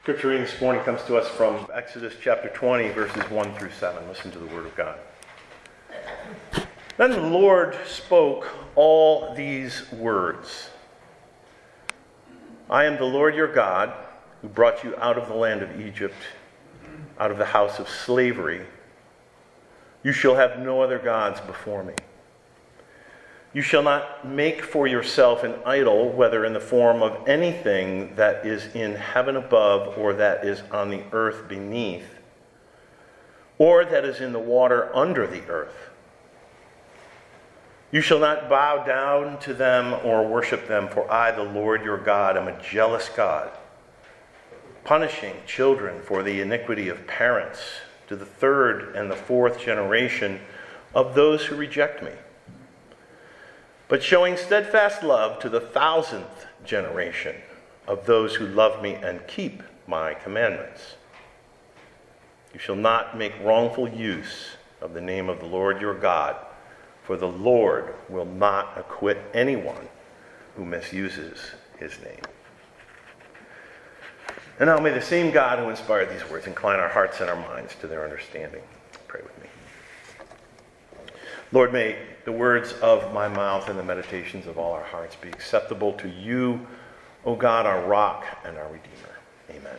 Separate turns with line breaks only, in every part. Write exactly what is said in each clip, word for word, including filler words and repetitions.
Scripture reading this morning comes to us from Exodus chapter twenty, verses one through seven. Listen to the word of God. Then the Lord spoke all these words. I am the Lord your God, who brought you out of the land of Egypt, out of the house of slavery. You shall have no other gods before me. You shall not make for yourself an idol, whether in the form of anything that is in heaven above, or that is on the earth beneath, or that is in the water under the earth. You shall not bow down to them or worship them, for I, the Lord your God, am a jealous God, punishing children for the iniquity of parents to the third and the fourth generation of those who reject me, but showing steadfast love to the thousandth generation of those who love me and keep my commandments. You shall not make wrongful use of the name of the Lord your God, for the Lord will not acquit anyone who misuses his name. And now may the same God who inspired these words incline our hearts and our minds to their understanding. Pray with me. Lord, may the words of my mouth and the meditations of all our hearts be acceptable to you, O God, our rock and our Redeemer. Amen.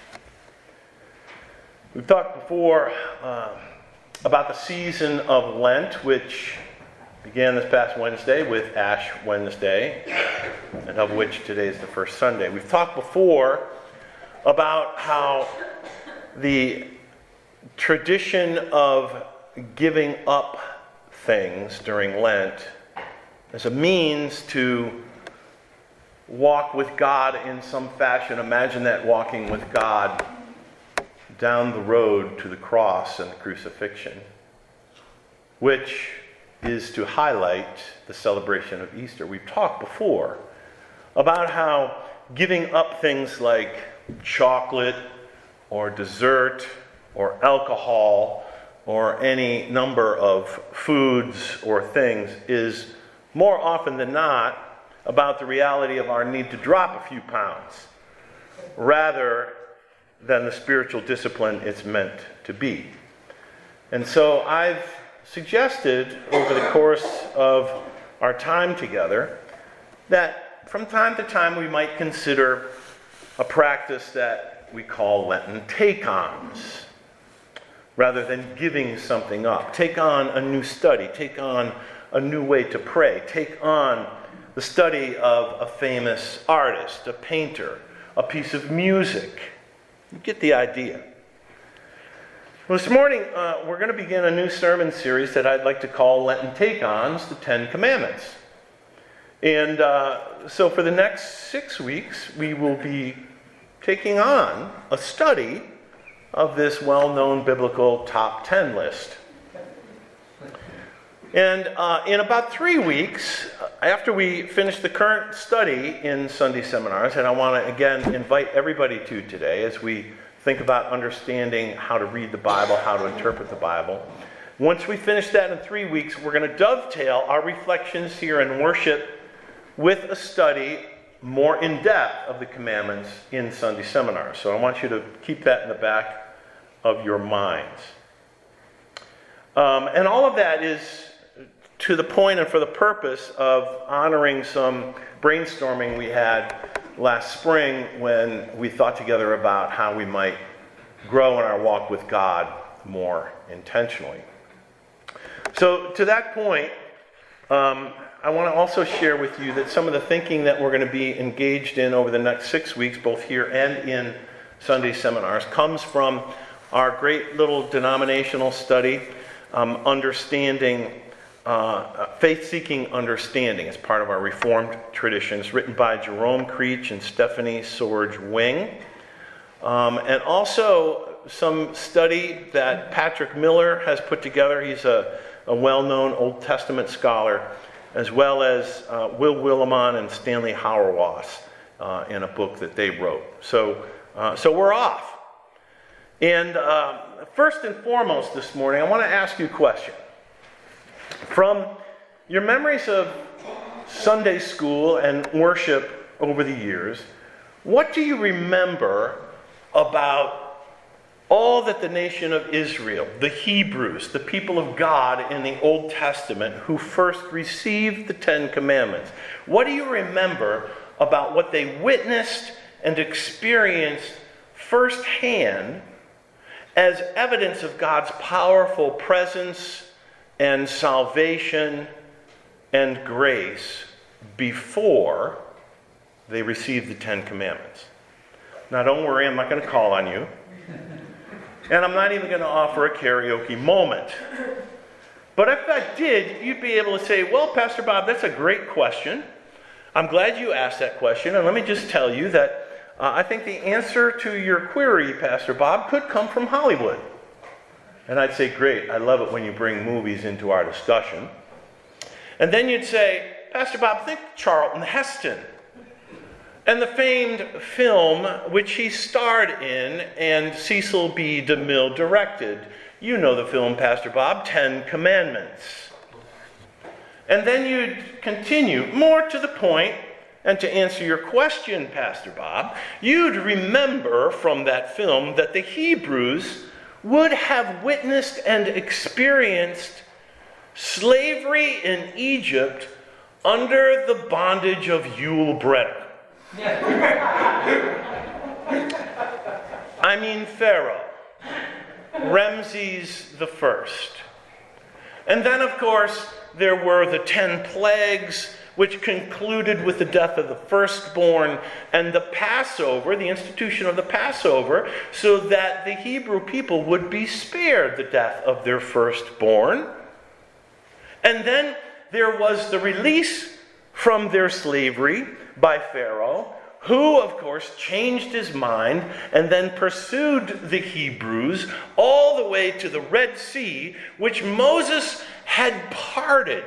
We've talked before uh, about the season of Lent, which began this past Wednesday with Ash Wednesday, and of which today is the first Sunday. We've talked before about how the tradition of giving up things during Lent as a means to walk with God in some fashion. Imagine that, walking with God down the road to the cross and the crucifixion, which is to highlight the celebration of Easter. We've talked before about how giving up things like chocolate or dessert or alcohol or any number of foods or things is more often than not about the reality of our need to drop a few pounds rather than the spiritual discipline it's meant to be. And so I've suggested over the course of our time together that from time to time we might consider a practice that we call Lenten take-ons, rather than giving something up. Take on a new study. Take on a new way to pray. Take on the study of a famous artist, a painter, a piece of music. You get the idea. Well, this morning, uh, we're going to begin a new sermon series that I'd like to call Lenten Take-Ons, the Ten Commandments. And uh, so for the next six weeks, we will be taking on a study of this well-known biblical top ten list. And uh, in about three weeks, after we finish the current study in Sunday seminars, and I want to again invite everybody to today as we think about understanding how to read the Bible, how to interpret the Bible. Once we finish that in three weeks, we're going to dovetail our reflections here in worship with a study more in depth of the commandments in Sunday seminars. So I want you to keep that in the back of your minds. Um, and all of that is to the point and for the purpose of honoring some brainstorming we had last spring when we thought together about how we might grow in our walk with God more intentionally. So to that point, um, I want to also share with you that some of the thinking that we're going to be engaged in over the next six weeks, both here and in Sunday seminars, comes from our great little denominational study, um, Understanding, uh, Faith-Seeking Understanding, as part of our Reformed traditions, written by Jerome Creech and Stephanie Sorge Wing. Um, and also some study that Patrick Miller has put together. He's a, a well-known Old Testament scholar, as well as uh, Will Willimon and Stanley Hauerwas uh, in a book that they wrote. So, uh, so we're off. And uh, first and foremost this morning, I want to ask you a question. From your memories of Sunday school and worship over the years, what do you remember about all that the nation of Israel, the Hebrews, the people of God in the Old Testament who first received the Ten Commandments. What do you remember about what they witnessed and experienced firsthand as evidence of God's powerful presence and salvation and grace before they received the Ten Commandments? Now don't worry, I'm not going to call on you. And I'm not even going to offer a karaoke moment. But if I did, you'd be able to say, well, Pastor Bob, that's a great question. I'm glad you asked that question. And let me just tell you that uh, I think the answer to your query, Pastor Bob, could come from Hollywood. And I'd say, great, I love it when you bring movies into our discussion. And then you'd say, Pastor Bob, think Charlton Heston. And the famed film which he starred in and Cecil B. DeMille directed. You know the film, Pastor Bob, Ten Commandments. And then you'd continue, more to the point, and to answer your question, Pastor Bob, you'd remember from that film that the Hebrews would have witnessed and experienced slavery in Egypt under the bondage of Yul Brynner. I mean Pharaoh, Ramses the First. And then, of course, there were the ten plagues, which concluded with the death of the firstborn, and the Passover, the institution of the Passover, so that the Hebrew people would be spared the death of their firstborn. And then there was the release from their slavery by Pharaoh, who, of course, changed his mind and then pursued the Hebrews all the way to the Red Sea, which Moses had parted.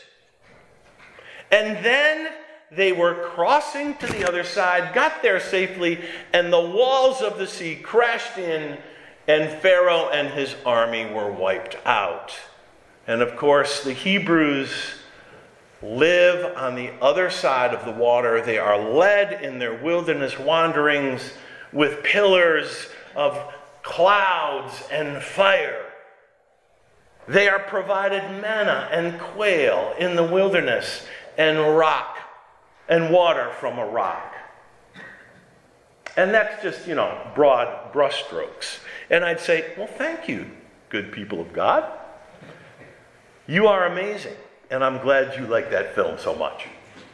And then they were crossing to the other side, got there safely, and the walls of the sea crashed in, and Pharaoh and his army were wiped out. And of course, the Hebrews live on the other side of the water. They are led in their wilderness wanderings with pillars of clouds and fire. They are provided manna and quail in the wilderness, and rock and water from a rock. And that's just, you know, broad brushstrokes. And I'd say, well, thank you, good people of God. You are amazing. And I'm glad you like that film so much.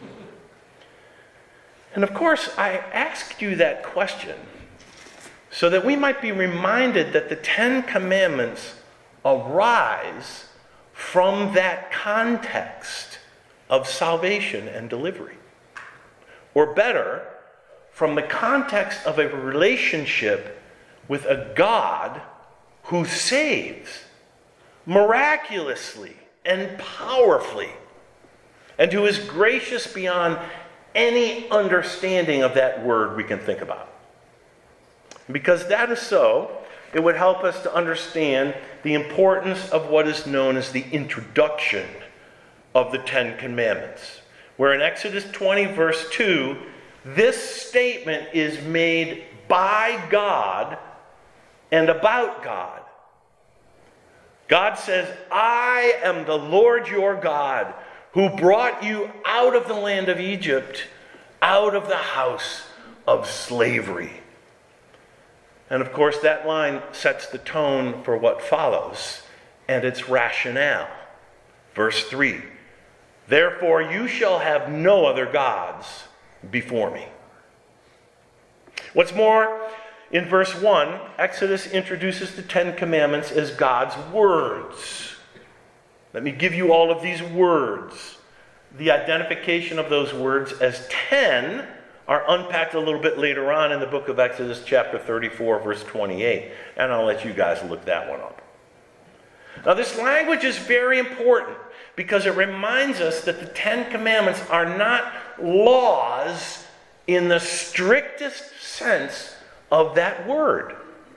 And of course, I asked you that question so that we might be reminded that the Ten Commandments arise from that context of salvation and delivery. Or better, from the context of a relationship with a God who saves miraculously and powerfully, and who is gracious beyond any understanding of that word we can think about. Because that is so, it would help us to understand the importance of what is known as the introduction of the Ten Commandments, where in Exodus twenty, verse two, this statement is made by God and about God. God says, I am the Lord your God, who brought you out of the land of Egypt, out of the house of slavery. And of course, that line sets the tone for what follows and its rationale. Verse three, therefore you shall have no other gods before me. What's more, in verse one, Exodus introduces the Ten Commandments as God's words. Let me give you all of these words. The identification of those words as ten are unpacked a little bit later on in the book of Exodus, chapter thirty-four, verse twenty-eight. And I'll let you guys look that one up. Now, this language is very important because it reminds us that the Ten Commandments are not laws in the strictest sense of that word.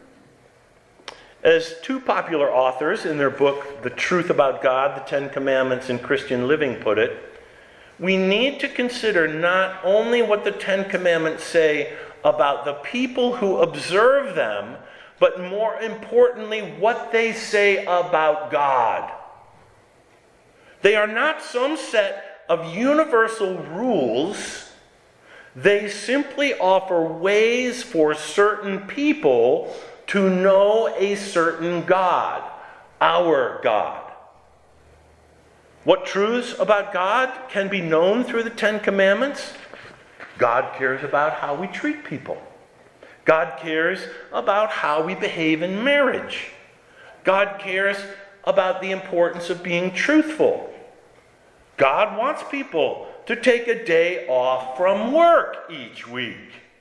As two popular authors in their book, The Truth About God, The Ten Commandments in Christian Living put it, we need to consider not only what the Ten Commandments say about the people who observe them, but more importantly, what they say about God. They are not some set of universal rules. They simply offer ways for certain people to know a certain God, our God. What truths about God can be known through the Ten Commandments? God cares about how we treat people. God cares about how we behave in marriage. God cares about the importance of being truthful. God wants people to take a day off from work each week.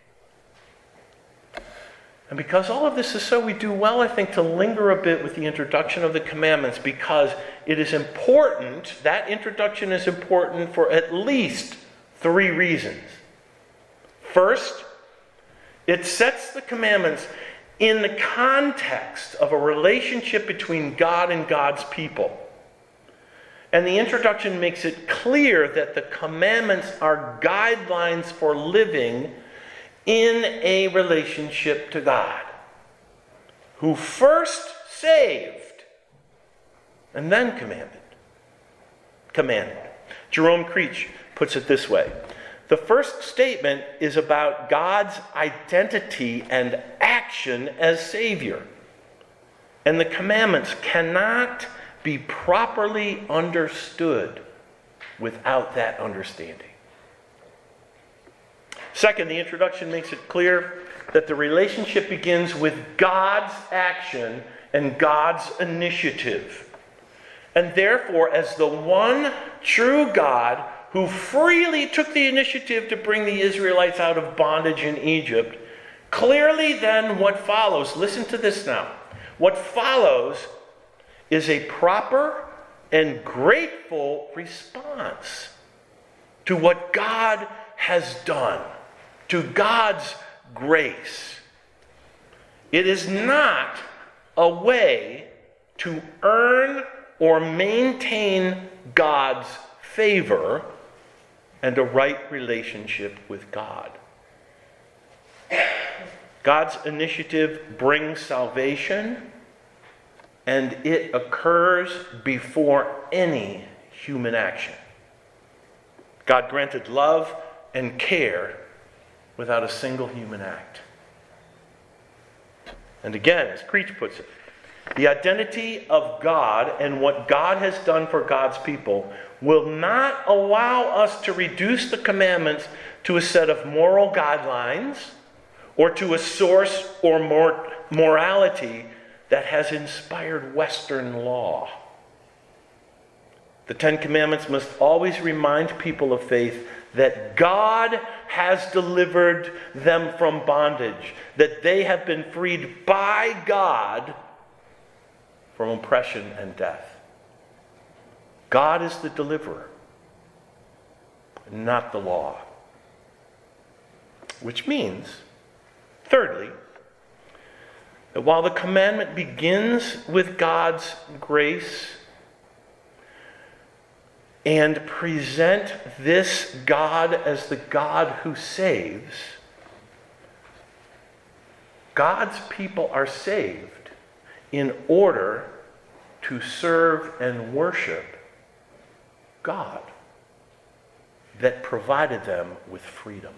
And because all of this is so, we do well, I think, to linger a bit with the introduction of the commandments, because it is important, that introduction is important for at least three reasons. First, it sets the commandments in the context of a relationship between God and God's people. And the introduction makes it clear that the commandments are guidelines for living in a relationship to God, who first saved and then commanded. Commanded. Jerome Creech puts it this way. The first statement is about God's identity and action as Savior. And the commandments cannot be properly understood without that understanding. Second, the introduction makes it clear that the relationship begins with God's action and God's initiative. And therefore, as the one true God who freely took the initiative to bring the Israelites out of bondage in Egypt, clearly then what follows, listen to this now, what follows is a proper and grateful response to what God has done, to God's grace. It is not a way to earn or maintain God's favor and a right relationship with God. God's initiative brings salvation, and it occurs before any human action. God granted love and care without a single human act. And again, as Creech puts it, the identity of God and what God has done for God's people will not allow us to reduce the commandments to a set of moral guidelines or to a source or mor- morality that has inspired Western law. The Ten Commandments must always remind people of faith that God has delivered them from bondage, that they have been freed by God from oppression and death. God is the deliverer, not the law. Which means, thirdly, that while the commandment begins with God's grace and present this God as the God who saves, God's people are saved in order to serve and worship God that provided them with freedom.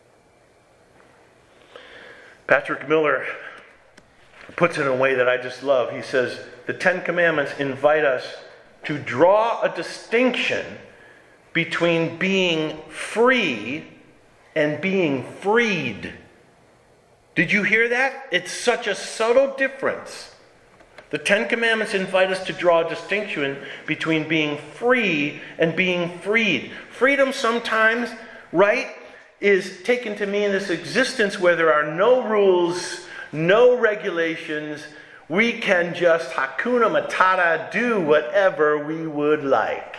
Patrick Miller puts it in a way that I just love. He says, the Ten Commandments invite us to draw a distinction between being free and being freed. Did you hear that? It's such a subtle difference. The Ten Commandments invite us to draw a distinction between being free and being freed. Freedom sometimes, right, is taken to mean this existence where there are no rules, no regulations. We can just Hakuna Matata do whatever we would like.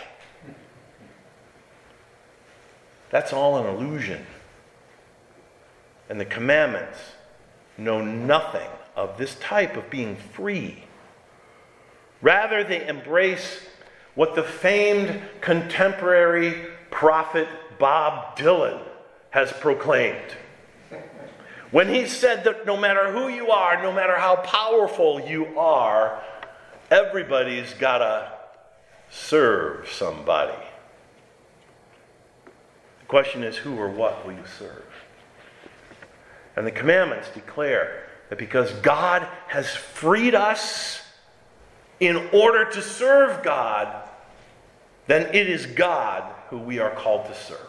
That's all an illusion. And the commandments know nothing of this type of being free. Rather, they embrace what the famed contemporary prophet Bob Dylan has proclaimed. When he said that no matter who you are, no matter how powerful you are, everybody's got to serve somebody. The question is, who or what will you serve? And the commandments declare that because God has freed us in order to serve God, then it is God who we are called to serve.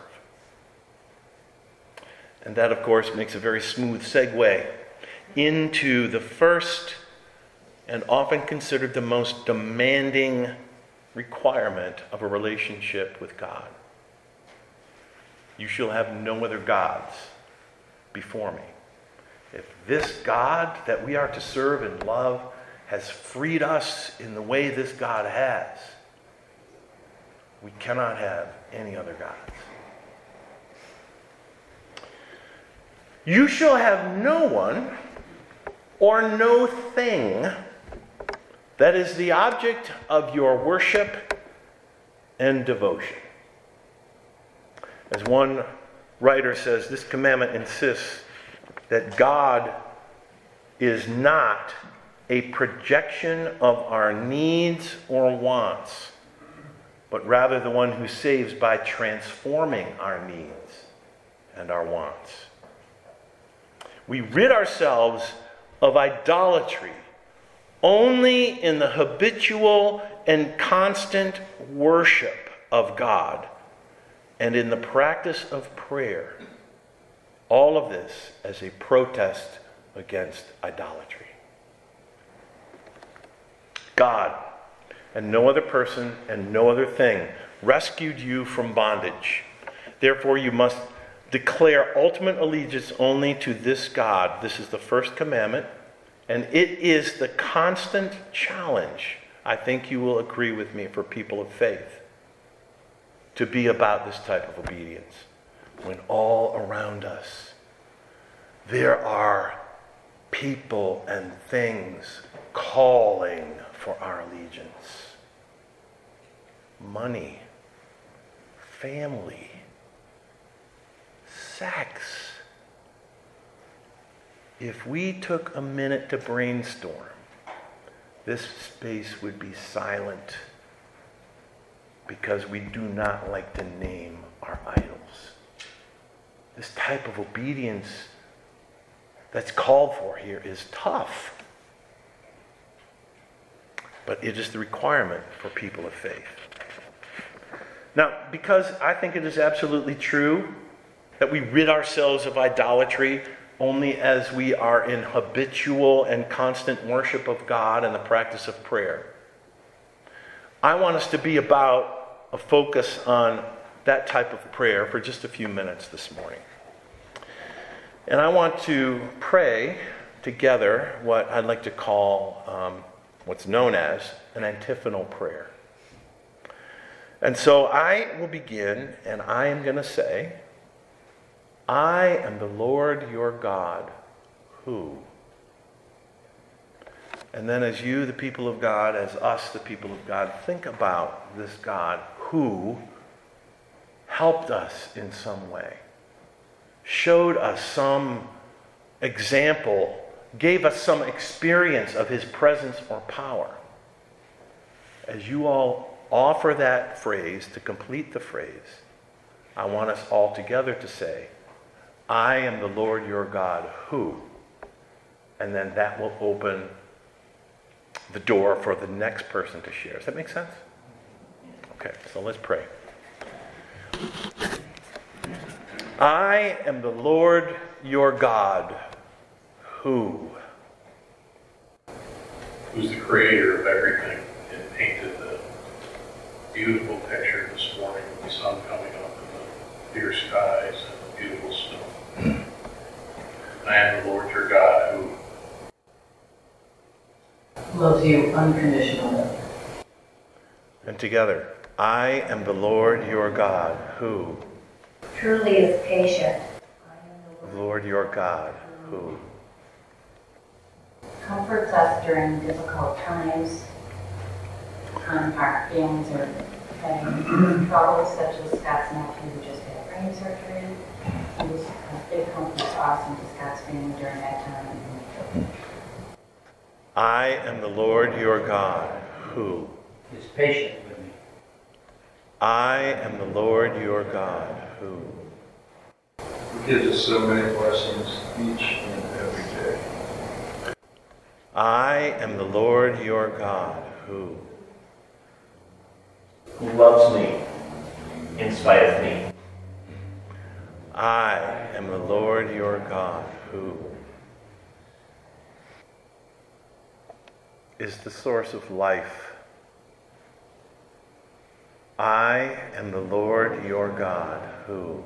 And that, of course, makes a very smooth segue into the first and often considered the most demanding requirement of a relationship with God. You shall have no other gods before me. If this God that we are to serve and love has freed us in the way this God has, we cannot have any other gods. You shall have no one or no thing that is the object of your worship and devotion. As one writer says, this commandment insists that God is not a projection of our needs or wants, but rather the one who saves by transforming our needs and our wants. We rid ourselves of idolatry only in the habitual and constant worship of God and in the practice of prayer. All of this as a protest against idolatry. God, and no other person and no other thing, rescued you from bondage. Therefore, you must declare ultimate allegiance only to this God. This is the first commandment, and it is the constant challenge, I think you will agree with me, for people of faith, to be about this type of obedience. When all around us there are people and things calling for our allegiance. Money, family, sex. If we took a minute to brainstorm, this space would be silent because we do not like to name our idols. This type of obedience that's called for here is tough. But it is the requirement for people of faith. Now, because I think it is absolutely true that we rid ourselves of idolatry only as we are in habitual and constant worship of God and the practice of prayer, I want us to be about a focus on that type of prayer for just a few minutes this morning. And I want to pray together what I'd like to call um, what's known as an antiphonal prayer. And so I will begin, and I am going to say, I am the Lord your God, who. And then as you, the people of God, as us, the people of God, think about this God who helped us in some way, showed us some example, gave us some experience of his presence or power. As you all offer that phrase, to complete the phrase, I want us all together to say, I am the Lord your God, who. And then that will open the door for the next person to share. Does that make sense? Okay, so let's pray. I am the Lord your God, who.
Who's the creator of everything and painted the beautiful picture this morning with the sun coming up and the clear skies and the beautiful snow. I am the Lord your God, who
loves you unconditionally.
And together, I am the Lord your God, who
truly is patient.
the Lord your God, who
comforts us during difficult times when our feelings are having trouble, such as Scott's nephew who just had brain surgery. He was a big comfort to us and to Scott's family during that time.
I am the Lord your God, who
is patient with me.
I am the Lord your God, who
He gives us so many blessings each and every day.
I am the Lord your God, who
who loves me in spite of me.
I am the Lord your God, who is the source of life. I am the Lord your God, who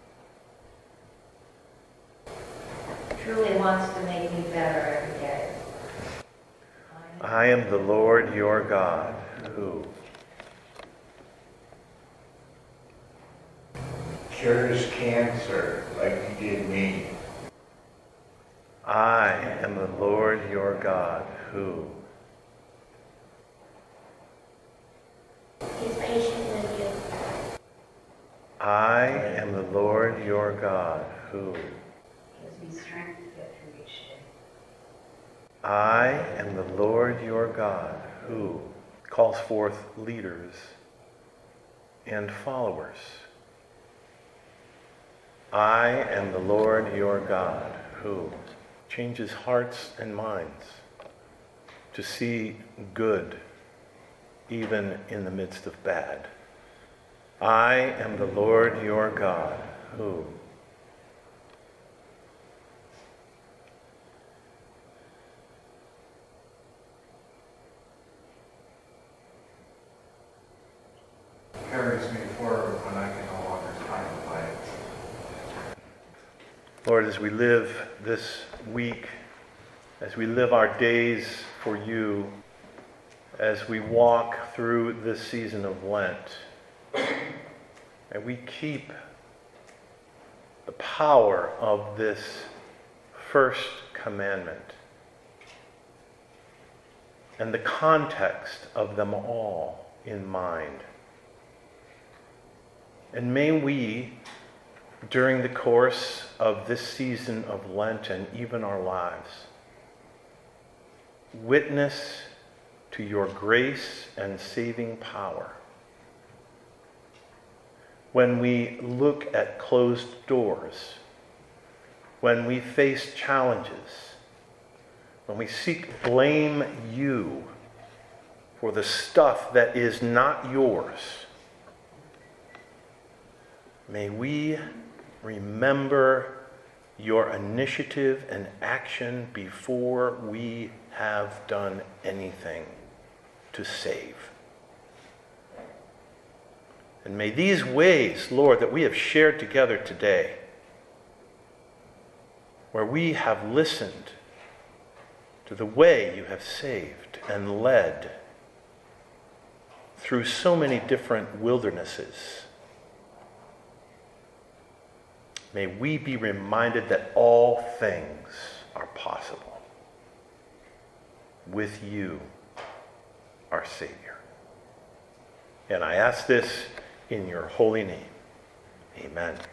Truly wants to make me better every day.
I am the Lord your God, who
cures cancer like he did me.
I am the Lord your God, who
He's patient with you.
I am the Lord your God, who
Gives me strength to get through each day.
I am the Lord your God, who calls forth leaders and followers. I am the Lord your God, who changes hearts and minds to see good even in the midst of bad. I am the Lord your God, who
Carries me forward when I can no longer find the light.
Lord, as we live this week, as we live our days for you, as we walk through this season of Lent, and we keep the power of this first commandment and the context of them all in mind. And may we, during the course of this season of Lent and even our lives, witness to your grace and saving power. When we look at closed doors, when we face challenges, when we seek to blame you for the stuff that is not yours, may we remember your initiative and action before we have done anything to save. And may these ways, Lord, that we have shared together today, where we have listened to the way you have saved and led through so many different wildernesses, may we be reminded that all things are possible with you, our Savior. And I ask this in your holy name. Amen.